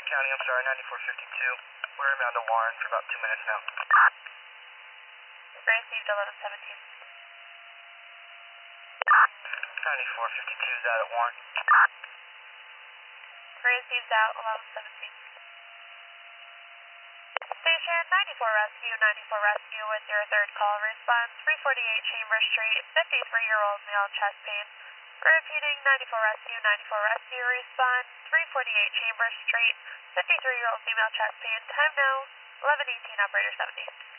County, I'm sorry, 9452. We're inbound to Warren for about 2 minutes now. Received 1117. 9452 is out at Warren. Received out 1117. Station 94 Rescue, 94 Rescue with your third call. Response 348 Chambers Street, 53-year-old male chest pain. Repeating 94 Rescue, 94 Rescue. Respond 348 Chambers Street, 53-year-old female chest pain. Time now 11:18. Operator 70.